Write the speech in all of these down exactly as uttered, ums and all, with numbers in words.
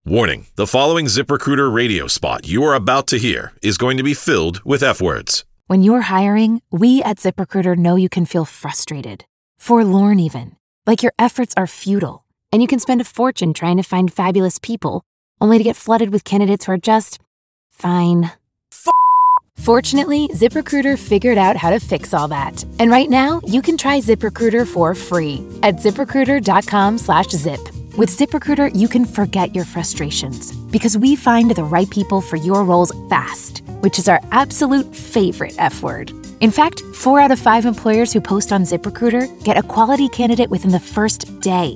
Warning, the following ZipRecruiter radio spot you are about to hear is going to be filled with F words. When you're hiring, we at ZipRecruiter know you can feel frustrated, forlorn even, like your efforts are futile, and you can spend a fortune trying to find fabulous people, only to get flooded with candidates who are just fine. F- Fortunately, ZipRecruiter figured out how to fix all that. And right now, you can try ZipRecruiter for free at ZipRecruiter.com slash zip. With ZipRecruiter, you can forget your frustrations because we find the right people for your roles fast, which is our absolute favorite F word. In fact, four out of five employers who post on ZipRecruiter get a quality candidate within the first day.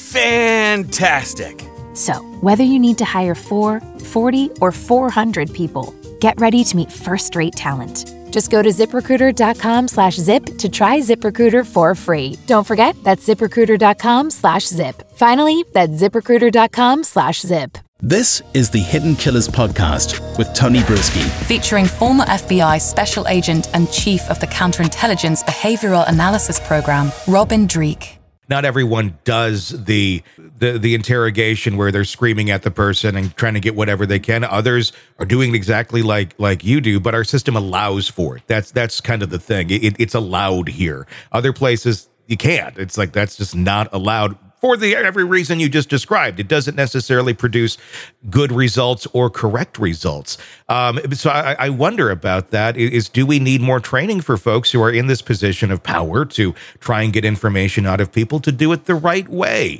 Fantastic. So, whether you need to hire four, forty, or four hundred people, get ready to meet first-rate talent. Just go to ZipRecruiter.com slash zip to try ZipRecruiter for free. Don't forget, that's ZipRecruiter.com slash zip. Finally, that's ZipRecruiter.com slash zip. This is the Hidden Killers podcast with Tony Brueski. Featuring former F B I Special Agent and Chief of the Counterintelligence Behavioral Analysis Program, Robin Dreeke. Not everyone does the, the the interrogation where they're screaming at the person and trying to get whatever they can. Others are doing exactly like like you do, but our system allows for it. That's that's kind of the thing. It, it's allowed here. Other places you can't. It's like that's just not allowed for the every reason you just described. It doesn't necessarily produce good results or correct results. Um, so I, I wonder about that. Is do we need more training for folks who are in this position of power to try and get information out of people to do it the right way?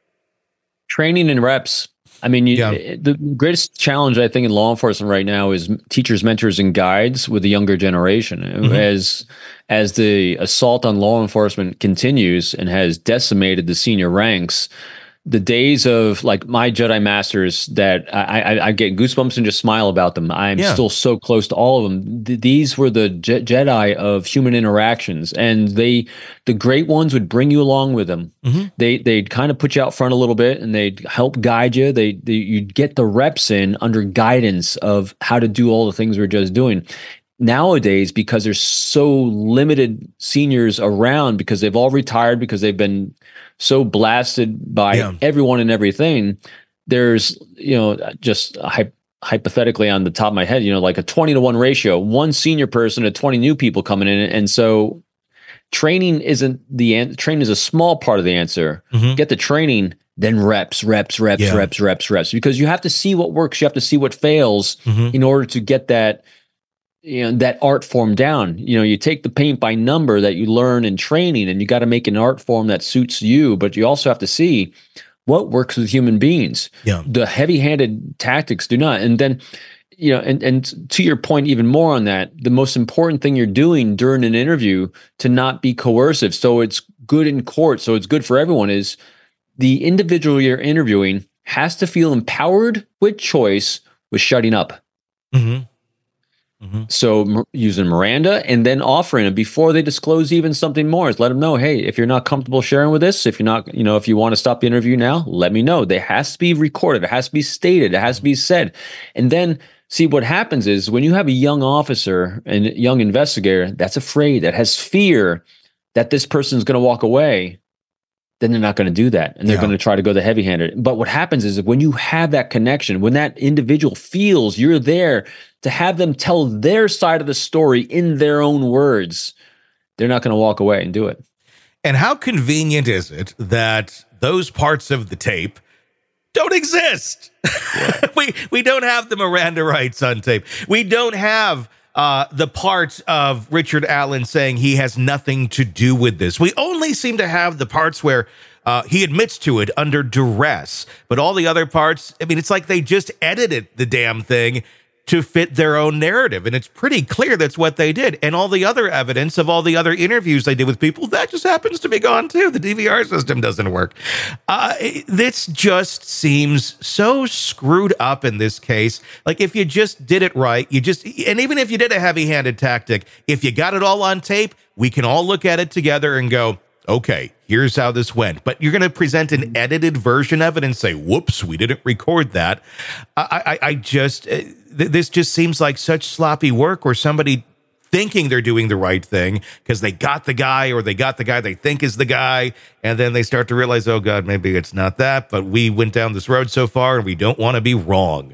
Training and reps. I mean, you, Yeah. the greatest challenge I think in law enforcement right now is teachers, mentors, and guides with the younger generation. Mm-hmm. As as the assault on law enforcement continues and has decimated the senior ranks, the days of like my Jedi Masters that I, I, I get goosebumps and just smile about them. I'm Yeah. still so close to all of them. Th- these were the Je- Jedi of human interactions, and they, the great ones, would bring you along with them. Mm-hmm. They they'd kind of put you out front a little bit, and they'd help guide you. They, they you'd get the reps in under guidance of how to do all the things we're just doing. Nowadays, because there's so limited seniors around, because they've all retired, because they've been so blasted by Yeah. everyone and everything, there's, you know, just hy- hypothetically on the top of my head, you know, like a twenty to one ratio, one senior person to twenty new people coming in. And so training isn't the answer. Training is a small part of the answer. Mhm. Get the training, then reps, reps, reps, Yeah. reps, reps, reps, because you have to see what works. You have to see what fails Mhm. in order to get that, you know, that art form down. You know, you take the paint by number that you learn in training, and you got to make an art form that suits you, but you also have to see what works with human beings. Yeah. The heavy-handed tactics do not. And then, you know, and, and to your point, even more on that, the most important thing you're doing during an interview to not be coercive, so it's good in court, so it's good for everyone, is the individual you're interviewing has to feel empowered with choice with shutting up. Mm-hmm. Mm-hmm. So m- using Miranda and then offering it before they disclose even something more is let them know, hey, if you're not comfortable sharing with this, if you're not, you know, if you want to stop the interview now, let me know. It has to be recorded. It has to be stated. It has to be said. And then see what happens is when you have a young officer and a young investigator that's afraid, that has fear that this person's going to walk away, then they're not going to do that. And they're Yeah. going to try to go the heavy handed. But what happens is that when you have that connection, when that individual feels you're there to have them tell their side of the story in their own words, they're not going to walk away and do it. And how convenient is it that those parts of the tape don't exist? Yeah. we we don't have the Miranda rights on tape. We don't have uh, the part of Richard Allen saying he has nothing to do with this. We only seem to have the parts where uh, he admits to it under duress. But all the other parts, I mean, it's like they just edited the damn thing to fit their own narrative. And it's pretty clear that's what they did. And all the other evidence of all the other interviews they did with people, that just happens to be gone too. The D V R system doesn't work. Uh, this just seems so screwed up in this case. Like if you just did it right, you just, and even if you did a heavy-handed tactic, if you got it all on tape, we can all look at it together and go, okay, here's how this went. But you're going to present an edited version of it and say, whoops, we didn't record that. I, I, I just, uh, th- this just seems like such sloppy work where somebody thinking they're doing the right thing because they got the guy or they got the guy they think is the guy. And then they start to realize, oh, God, maybe it's not that. But we went down this road so far and we don't want to be wrong.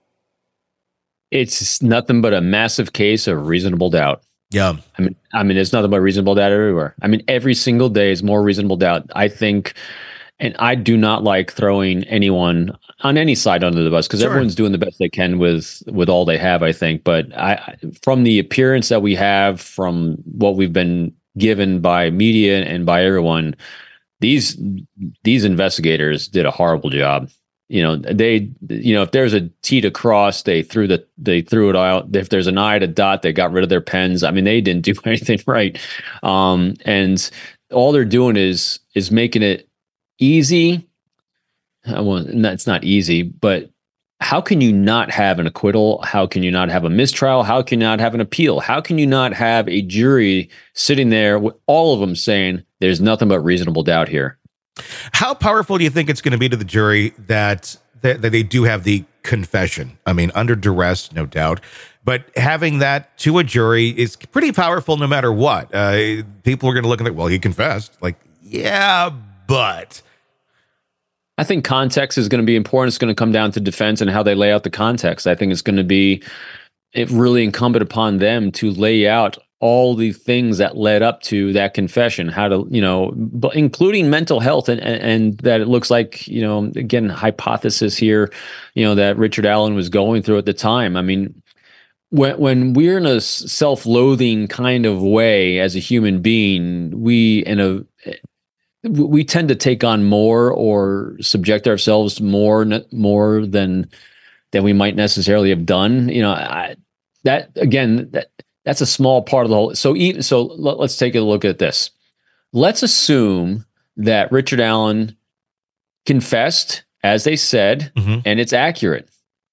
It's nothing but a massive case of reasonable doubt. Yeah. I mean, I mean, it's nothing but reasonable doubt everywhere. I mean, every single day is more reasonable doubt. I think, and I do not like throwing anyone on any side under the bus because Sure. everyone's doing the best they can with with all they have, I think. But I, from the appearance that we have, from what we've been given by media and by everyone, these these investigators did a horrible job. You know, they, you know, if there's a T to cross, they threw the, they threw it out. If there's an I to dot, they got rid of their pens. I mean, they didn't do anything right. Um, and all they're doing is, is making it easy. Well, it's not easy, but how can you not have an acquittal? How can you not have a mistrial? How can you not have an appeal? How can you not have a jury sitting there with all of them saying there's nothing but reasonable doubt here? How powerful do you think it's going to be to the jury that, that that they do have the confession? I mean, under duress, no doubt, but having that to a jury is pretty powerful no matter what. Uh, people are going to look at it, well, he confessed. Like, yeah, but... I think context is going to be important. It's going to come down to defense and how they lay out the context. I think it's going to be it really incumbent upon them to lay out all the things that led up to that confession, how to, you know, but including mental health and, and, and that it looks like, you know, again, hypothesis here, you know, that Richard Allen was going through at the time. I mean, when, when we're in a self-loathing kind of way as a human being, we, in a, we tend to take on more or subject ourselves to more, more than, than we might necessarily have done. You know, I, that again, that, that's a small part of the whole. So even so, let, let's take a look at this. Let's assume that Richard Allen confessed, as they said, mm-hmm. and it's accurate.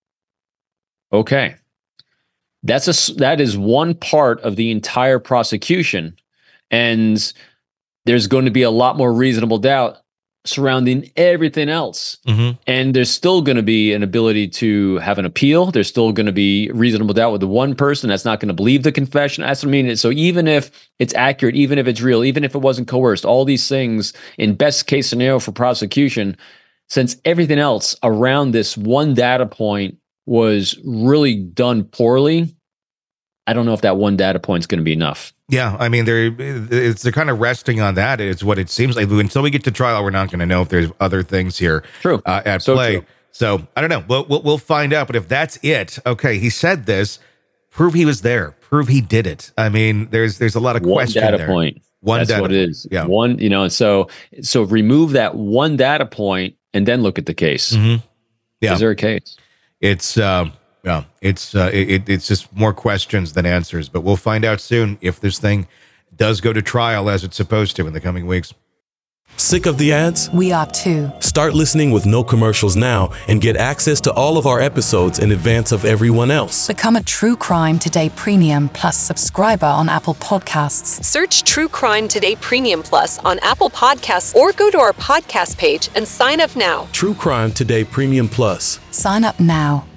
Okay, that's a that is one part of the entire prosecution, and there's going to be a lot more reasonable doubt surrounding everything else. Mm-hmm. And there's still going to be an ability to have an appeal. There's still going to be reasonable doubt with the one person that's not going to believe the confession. That's what I mean. So even if it's accurate, even if it's real, even if it wasn't coerced, all these things in best case scenario for prosecution, since everything else around this one data point was really done poorly, I don't know if that one data point is going to be enough. Yeah, I mean, they're it's they're kind of resting on that. It's what it seems like. Until we get to trial, we're not going to know if there's other things here True. Uh, at so play. True. So I don't know. We'll, we'll we'll find out. But if that's it, okay, he said this. Prove he was there. Prove he did it. I mean, there's there's a lot of one question data there. point. One That's data what it is. Yeah. One, you know, and so so remove that one data point and then look at the case. Mm-hmm. Yeah. Is there a case? It's um, yeah, it's uh, it, it's just more questions than answers. But we'll find out soon if this thing does go to trial as it's supposed to in the coming weeks. Sick of the ads? We are too. Start listening with no commercials now and get access to all of our episodes in advance of everyone else. Become a True Crime Today Premium Plus subscriber on Apple Podcasts. Search True Crime Today Premium Plus on Apple Podcasts or go to our podcast page and sign up now. True Crime Today Premium Plus. Sign up now.